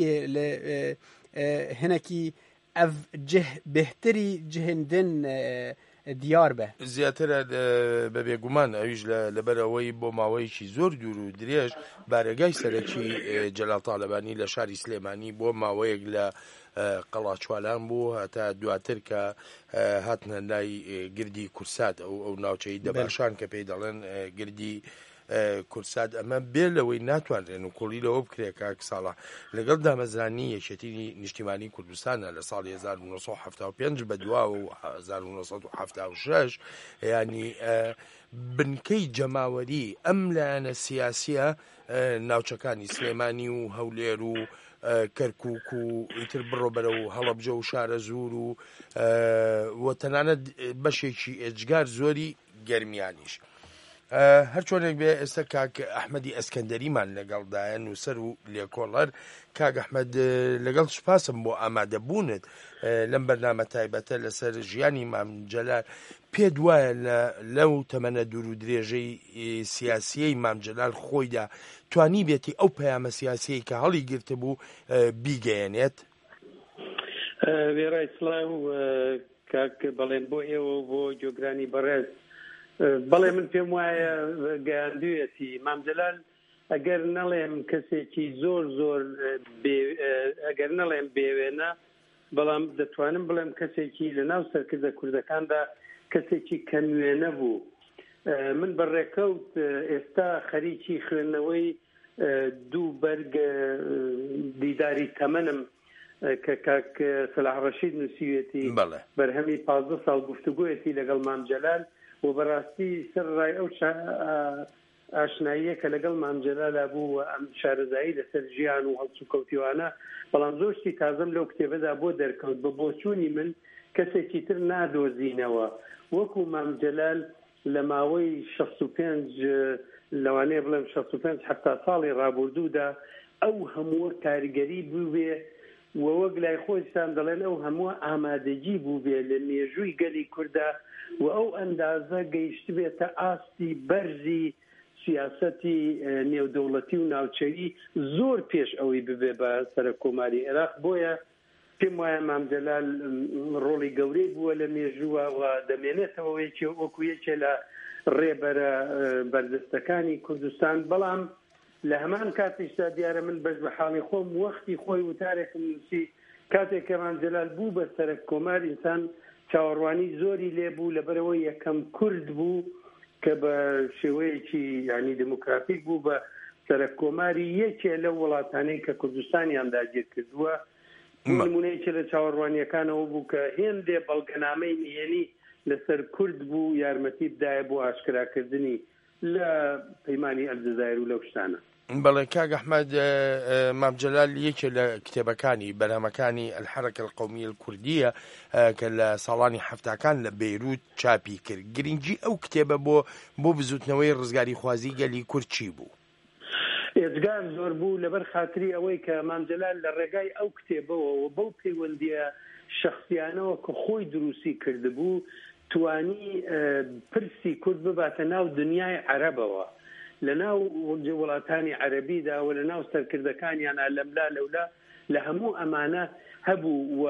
Speaker 3: هنکی اف جه بهتری جهندن دیار به
Speaker 1: زیاتر به بێگومان ئەویش لەبەرەوەی بۆ ماوەیەکی زۆر دوور و درێژ بارگای سەرەکی جەلال تاالبانی لە شاری سلێمانی بۆ ماوەیەک لە قەڵاچوالان بوو هەتا دواتر کە هاتنە لای گردی کورسات ئەو ناوچەی دەباشان کە پێی دەڵێن گردی کورسات ئەمە بێ لەوەی ناتوانرێن و کۆڵی لەوە بکرێ کاک ساڵە لەگەڵ دامەزرانی یەکێتی نیشتیمانی کوردستانە لە ساڵی 1975 بە دواوە و 1976 ینی بنکەی جەماوەری ئەم لایەنە سیاسیە ناوچەکانی سلێمانی و هەولێر و کەرکووک و ئیتر بڕۆ بەرە و هەڵەبجە و شارە زوور و تەنانەت بەشێکی ئێجگار زۆری گەرمیانیش هەر چۆنێک بێ ئێستا کاک ئەحمەدی ئەسکەندەریمان لەگەڵدایە نووسەر و لێکۆڵەر کاک ئەحمەد لەگەڵ سوپاسم بۆ ئامادەبوونت لەم بەرنامە تایبەتە لەسەر ژیانی مام جەلال پێت وایە لەو تەمەنە دوور و درێژەی سیاسیەی مام جەلال خۆیدا توانی بێتی ئەو پەیامە سیاسیەی کە هەڵی گرتە بوو بیگەیەنێت
Speaker 8: وێڕای سڵاو کاک بەڵێن بۆ ئێوە بۆ جۆگرانی بەڕێز بەڵێ من پێم وایە گەیاندوێتی مام جەلال ئەگەر نەڵێم کەسێکی زۆر ئەگەر نەڵێم بێوێنە بەڵام دەتوانم بڵێم کەسێکی لە ناو سەرکردە کوردەکاندا کەسێکی کەنوێنە بوو من بەڕێکەوت ئێستا خەریکی خوێندنەوەی دوو بەرگ دیداری تەمەنم کە کاک سەلاح ڕەشید نووسیوێتی بەرهەمی 15 ساڵ گفتوگۆیەتی لەگەڵ مام جەلال و بەڕاستی سەر ڕای ئەو ئاشناییە کە لەگەڵ مام جەلالا بوو و ئەم شارەزایی لەسەر ژیان و هەڵسو کەوتیوانە بەڵام زۆر شتی تازەم لەو کتێبەدا بۆ دەرکەوت بە بۆچوونی من کەسێکی تر نادۆزینەوە وەکو مام جەلال لە ماوەی 65 لەوانەیە بڵێم 65 ساڵی ڕابردوودا ئەو هەمووە کاریگەری بووبێ و وەک لای خۆیشان دەڵێن ئەو هەمووە ئامادەجی بووبێ لە مێژووی گەلی کووردا و ئەو ئەندازە گەیشت بێتە ئاستی بەرزی سیاسەتی نێودەوڵەتی و ناوچەیی زۆر پێش ئەوەی ببێ بە سەرۆک کۆماری عێراق بۆیە پێم وایە مام جەلال ڕۆڵی گەورەی بووە لە مێژووە و دەمێنێتەوە وەکو یەکێ لە ڕێبەرە بەردەستەکانی کوردستان بەڵام لە هەمان کاتیشدا دیارە من بەش بە حاڵی خۆم وەختی خۆی وتارێکم نووسی کاتێک کە مام جەلال بوو بە سەرۆک کۆمار ئینسان چاوەڕوانی زۆری لێبوو لەبەرەوەی یەکەم کورد بوو کە بە شێوەیەکی یعنی دموکراتیک بوو بە سەرۆک کۆماری یەکێ لەو وڵاتانەی کە کوردستانیان داگیر کردووە نمونەیەکی لە چاوەڕوانیەکانەوە بوو کە هێندێ بەڵگەنامەی نهێنی لەسەر کورد بوو یارمەتی بدایە بۆ ئاشکراکردنی لە پەیمانی ئەلجەزایر و لەو شتانە
Speaker 1: بەڵێ کاک ئەحمەد مام جەلال یەکێ لە کتێبەکانی بەرهەمەکانی الحەرەکە القەومیە الکوردیە کە لە ساڵانی هەفتاکان لە بەیروت چاپی کرد گرنگی ئەو کتێبە بۆ بزوتنەوەی ڕزگاری خوازی گەلی کورد چی بوو؟
Speaker 8: ئێجگار زۆر بوو لەبەر خاتری ئەوەی کە مام جەلال لە ڕێگای ئەو کتێبەوە و بەو پەیوەندیە شەخسیانەوە کە خۆی دروستی کردبوو توانی پرسی کورد بباتە ناو دنیای عەرەبەوە لەناو وڵاتانی عەرەبیدا و لەناو سەرکردەکانیانە لەملا لەولا لە هەموو ئەمانە هەبوو و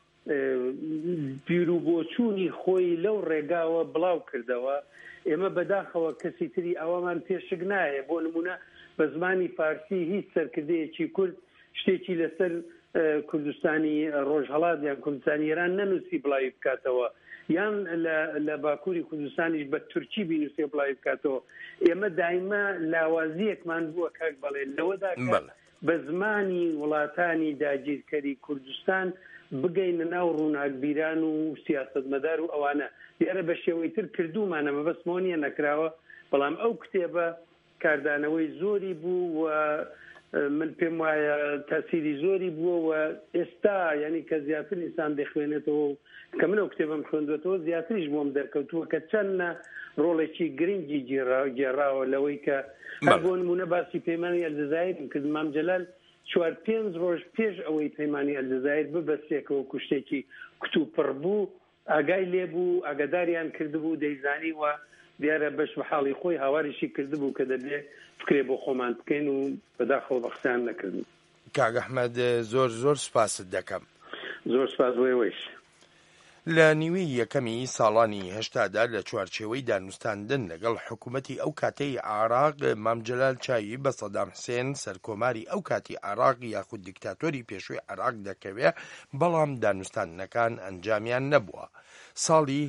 Speaker 8: بیرروبۆچوونی خۆی لەو ڕێگاوە بڵاو کردەوە. ئێمە بەداخەوە کەسی تری ئەوەمان پێشک نایە. بۆ نمونە بە زمانی فارسی هیچ سەرکردەیەکی کورد شتێکی لەسەر کوردستانی ڕۆژهەڵات یان کوردستانی ئێران نەنووسی بڵاوی بکاتەوە، یان لە باکووری کوردستانیش بە تورکی بینوسێ بڵاوی بکاتەوە. ئێمە دایما لاوازیەکمان بووە کاک بەڵێن لەوەدا بە زمانی وڵاتانی داگیرکەری کوردستان بگەینە ناو ڕووناکبیران و سیاسەتمەدار و ئەوانە. دیارە بە شێوەی تر کردومانە مەبەستمەوە نیە نەکراوە، بەڵام ئەو کتێبە کاردانەوەی زۆری بوو و من پێم وایە تاسیری زۆری بووە و ئێستا یعنی کە زیاتر ئینسان دەخوێنێتەوە کە من ئەو کتێبم خوێندوێتەوە زیاتریش بۆم دەرکەوتووە کە چەندە ڕۆڵێکی گرنگی گێڕاوە لەوەی کە هەر بۆ نمونە باسی پەیمانی ئەلجەزایر کرد. مام جەلال 4-5 ڕۆژ پێش ئەوەی پەیمانی ئەلجەزایر ببەستێکەوە کوشتێکی کتوپڕ بوو، ئاگای لێبوو، ئاگاداریان کردبوو، دەیزانی و دیارە بەش بە حاڵی خۆی هاواریشی کردبوو کە دەبێ فکرێ بۆ خۆمان بکەین و بەداخەوە بە قسەیان نەکردن.
Speaker 1: کاک ئەحمەد زۆر سوپاست دەکەم.
Speaker 8: زۆر سوپاس بۆیەوەیش.
Speaker 1: لە نیوەی یەکەمی ساڵانی هەشتادا لە چوارچێوەی دانوستاندن لەگەڵ حکوومەتی ئەو کاتەی عێراق مام جەلال چاوی بە سەدام حوسێن سەرکۆماری ئەو کاتی عێراق یاخود دیکتاتۆری پێشووی عێراق دەکەوێت، بەڵام دانوستانەکان ئەنجامیان نەبووە. ساڵی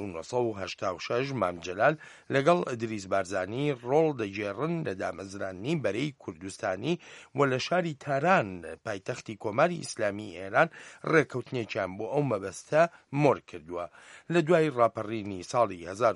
Speaker 1: 1986 مام جەلال لەگەڵ ئیدریس بارزانی ڕۆڵ دەگێڕن لە دامەزرانی بەرەی کوردستانی و لە شاری تاران پایتەختی کۆماری ئیسلامی ئێران ڕێکەوتنێکیان بۆ ئەو مەبەستە مۆر کردووە. لە دوای ڕاپەڕینی ساڵی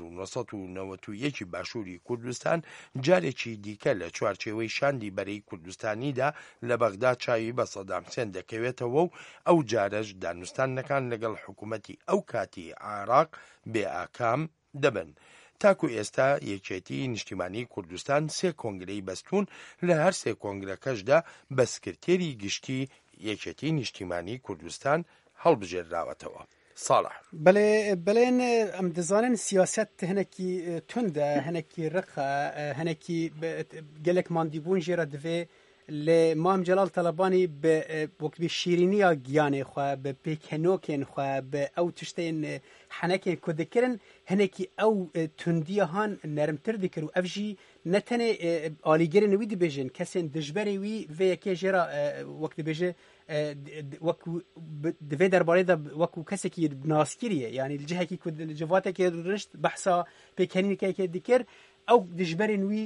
Speaker 1: 1991 باشووری کوردستان جارێکی دیکە لە چوارچێوەی شاندی بەرەی کوردستانیدا لە بەغدا چاوی بە سەدام حوسێن دەکەوێتەوە و ئەو جارەش دانوستانەکان لەگەڵ حکوومەتی ئەو کاتی عێراق بێ ئاکام دەبن. تاکو ئێستا یەکێتی نیشتیمانی کوردستان 3 کۆنگرەی بەستون، لە هەر 3 کۆنگرەکەشدا بە سکرتێری گشتی یەکێتی نیشتیمانی کوردستان هەڵبژێراوەتەوە. صالح
Speaker 3: بلێن ئەم دەزانن سیاست هەنێکی توندە، هەنێکی ڕقە، هەنێکی gelek ماندیبوون ژێرە divê لê مام جەلال تەلەبانی وەکبی شیرینیya giyanê xwe bi pêkhenokên xwe bi ew tiştên henekên ku dikirin hinekî ew tundiya han nermtir dikir û ev jî ne tenê alîgerên wî dibêjin kesên dijberê wî vê yekê jêra wek dibêje wekû divê derbarê de wekû kesekî naskiriye, yani li cihekî ku civatekê rişt behsa pêkhenînekekê dikir ew dijberên wî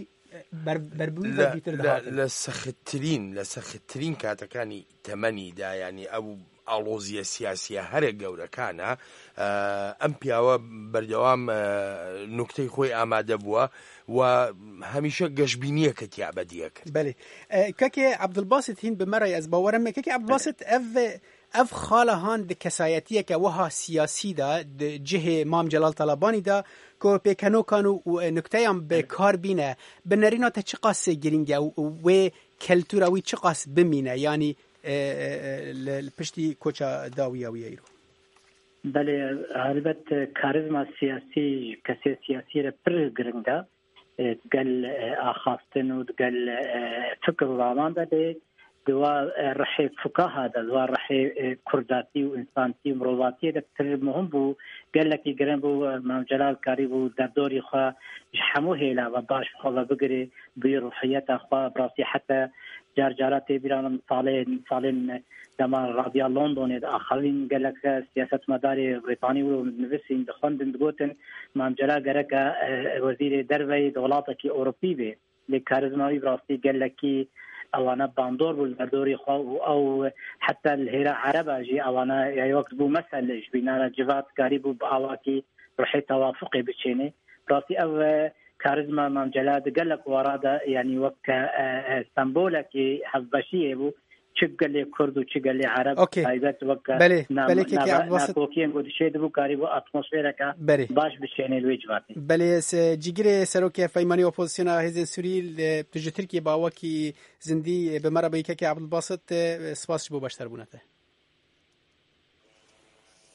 Speaker 1: لە سەختترین کاتەکانی تەمەنیدا، ینی ئەو ئاڵۆزیە سیاسیە هەرە گەورەکانە، ئەم پیاوە بەردەوام نوکتەی خۆی ئامادە بووە و هەمیشە گەشتبینیە کە تیابەدیە کرد.
Speaker 3: بەێ کەکێ عەبدولباست هین بمەڕی ئەس باوەرم کەکێ عەبدولباست ev xala han di kesayetiyeke wiha siyasî da di cihê Mam Celal Talebanî da ku pêkenokan û nukteyan bêkar bîne bi nerîna te çi qas giring e û wê keltûra wî çi qas bimîne, yanî li piştî koça dawiya wî îro.
Speaker 7: Belê helbet karizma siyasî kesê siyasî re pir giring e gel axastin û gel fikr û raman de lê دوا رحي فقهاء دوا رحي كرداتي وإنسانتي ومرواتي ده بتر مهم بو قال لك يقرن بو مام جلال كاري بو دردوري خوا جحمو هيلا وباش خوا بقري بروحيات خوا براسي حتى جارجارات بيران صالين دما راديو لندن آخرين قال لك سياسة مداري بريطاني ونفسين دخندن دقوتن مام جلال قالك وزير دربي دولاتك أوروبي بي لكاريزماوي براسي قال لك اوانا باندور بالدوري خو او حتى الهيرا عربه جي اوانا يعني وقت بو مساله بينا جوات قريب باواكي روحي توافقي بتشيني راسي او كاريزما مام جلاد قال لك ورادا يعني وقت سمبولكي حبشيه بو چقل كرد و چقل عرب ايبت وقت
Speaker 3: بله كي
Speaker 7: واسط توكين قد شيء بو قريب اتموسفيرا كا باش بتشيني الوجباتي
Speaker 3: بله جيگري سروكي فايماني اوبوزيشن هزن سوري تجي تركيا باوكي زندي بمربي كي عبد الباسط سپاس بو باشتر بونته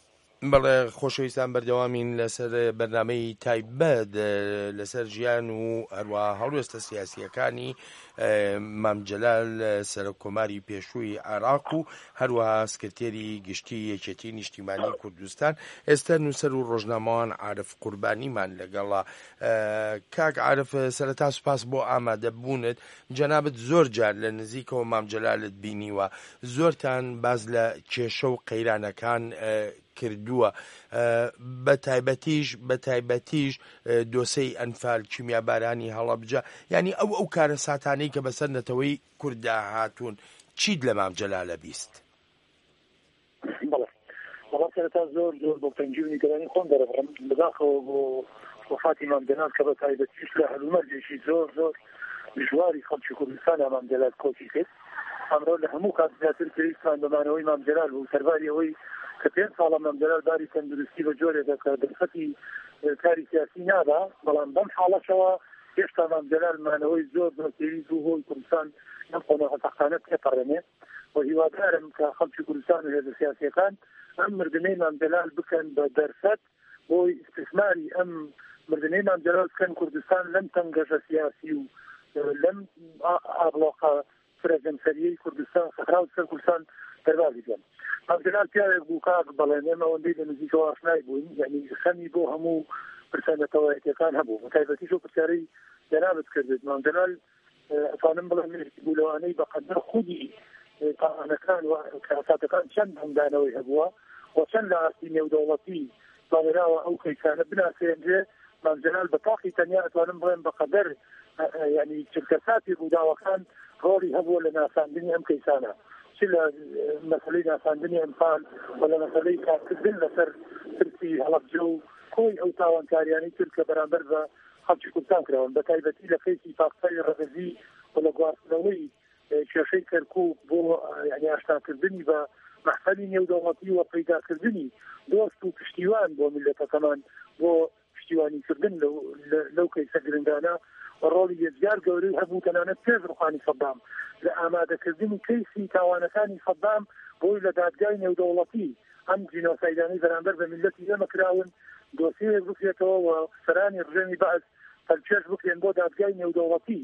Speaker 1: بەڵێ خۆشەویستان بەردەوامین لەسەر بەرنامەی تایبەت لەسەر ژیان و هەروە هەڵوێستە سیاسیەکانی مام جەلال سەرۆککۆماری پێشووی عێراق و هەروەها سکرتێری گشتی یەکێتی نیشتیمانی کوردستان. ئێستا نووسەر و ڕۆژنامەوان عارف قوربانیمان لەگەڵا. کاک عارف، سەرەتا سوپاس بۆ ئامادەبوونت. جەنابەت زۆر جار لە نزیکەوە مام جەلالت بینیوە، زۆرتان باز لە کێشە و قەیرانەکان کردووە، بە تایبەتیش دۆسەی ئەنفال کیمیابارانی هەڵەبجە، ینی ئەو کارە ساتانەی کە بەسەر نەتەوەی کووردا هاتوون، چیت لە مام جەلالە بیست؟
Speaker 9: بەڵام سەرەتا زۆر بۆ پەنجیونی گەرانی خۆم دەرەبڕم بەداخەوە بۆ وفاتی مام جەلال کە بە تایبەتیش لە هەلومەرجێکی زۆر دژواری خەڵکی کوردستانە مام جەلال کۆچی کرد. ئەمڕۆ لە هەموو کات زیاتر پێویستمان بەمانەوەی مام جەلال بوو، سەرباری ئەوەی کە 5 ساڵە مام جەلال باری تەندروستی بە جۆرێکە کە دەرفەتی کاری سیاسی نادا، بەڵام بەم حاڵەشەوە هێشتا مام جەلال مانەوەی زۆر پێویست بوو هۆی کوردستان ئەم قۆناغەتەقانە تێپەڕێنێ و هیوادارم کە خەڵکی کوردستان و هێزە سیاسیەکان ئەم مردنەی مام جەلال بکەن بە دەرفەت بۆی استثماری ئەم مردنەی مام جەلال بکەن کوردستان لەم تەنگەژە سیاسی و لەم ئاغڵۆقە فرەجەمسەریەی کوردستان سەحراو سەر کوردستان دەربازی بکەن. مام جەلال پیاوێک بوو کاک بەڵێن ئێمە ئەوەندەی لە نزیکەوە ئاشنای بووین، یعنی خەمی بۆ هەموو پرسەنەتەوەیەکیەکان هەبوو، بە تایبەتیش و پرسیارەی جەنابەت کردێت. مام جەلال ئەتوانم بڵێم مێرکی بوو لەوانەی بەقەدەر خودی تاوانەکان و کاساتەکان چەند هەمدانەوەی هەبووە و چەند لە ئاستی نێودەوڵەتی توانراوە ئەو کەیسانە بناسێنرێ. مام جەلال بە تاقی تەنیا ئەتوانم بڵێم بەقەدەر ینی چرکەساتی ڕووداوەکان ڕۆڵی هەبووە لە ناساندنی ئەم کەیسانە، چ لە مەسەلەی ناساندنی ئەنفال و لە مەسەلەی کارکردن لەسەر ترسی هەڵەبجە و کۆی ئەو تاوانکاریانەی تر کە بەرامبەر بە خەڵکی کوردستان کراون، بە تایبەتی لە کەیسی پاکستانی ڕەگەزی و لە گواستنەوەی کێشەی کەرکووک بۆ ینی ئاشتاکردنی بە مەحفەلی نێودەوڵەتی و پەیداکردنی دۆست و پشتیوان بۆ میلەتەکەمان بۆ پشتیوانیکردن لەو کەیسە گرنگانە و ڕۆڵی یەکجار گەورەی هەبوو تەنانەت پێش ڕوحانی سەدام لە ئامادەکردنی کەیسی تاوانەکانی سەدام بۆی لە دادگای نێودەوڵەتی ئەم جینۆسایدانەی بەرامبەر بە میلەتی ئێمە کراون دۆسیەیەک بکرێتەوە و سەرانی ڕژێمی بەعز هەلچێش بکرێن بۆ دادگای نێودەوڵەتی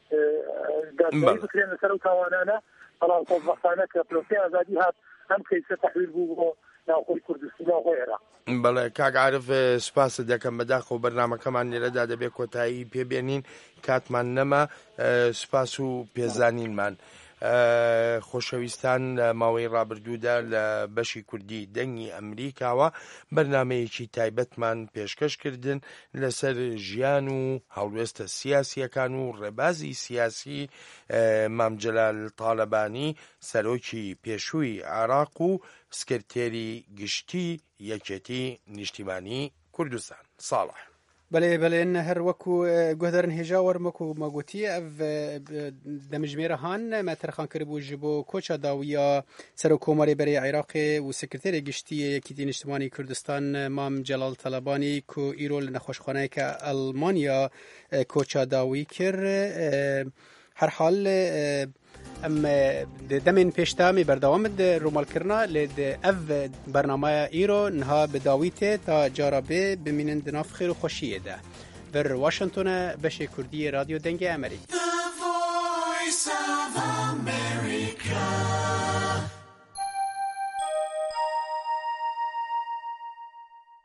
Speaker 9: دادگایی بکرێن لەسەر ئەو تاوانانە، بەڵام خۆشبەختانە کە پرۆسەی ئازادی هات ئەم کەیسە تەحویل بوو بۆ ناوخۆی کوردستان ناوخۆی عێراق.
Speaker 1: بەڵێ کاک عارف، سوپاست دەکەم بەداخەوە بەرنامەکەمان لێرەدا دەبێت کۆتایی پێبێنین، کاتمان نەما. سوپاس و پێزانینمان. خۆشەویستان لە ماوەی ڕابردوودا لە بەشی کوردی دەنگی ئەمریکاوە بەرنامەیەکی تایبەتمان پێشکەشکردن لەسەر ژیان و هەڵوێستە سیاسیەکان و ڕێبازی سیاسی مام جەلال تاڵەبانی سەرۆکی پێشووی عێراق و سکرتێری گشتی یەکێتی نیشتیمانی کوردستان. ساڵح
Speaker 3: بەڵێن هەر وەکو گوهدارن هێژا وەرمەکو مەگوتی ئەv دەمژمێرەهان مەترخان کردبوو ji بۆ کۆچا داویە سەرۆکۆمەری بەرەی عێراقê û سکرتێرê گشتî یەکێتî نیشتیمانی کوردستان مام جەلال تەلەبانی ku îro li nexweşxaneyeke Almanya کۆچا داوی kir. هەر حال ئەم دەمên پێشتامê berdewam ڕوومالکردنا lê ev bernameya îro niha bi dawî tê ta cara bê bimînin di nav xêr û xweşiyê de. Vir Washington'a beşê Kurdiyê Radyo Dengê Amerîkî.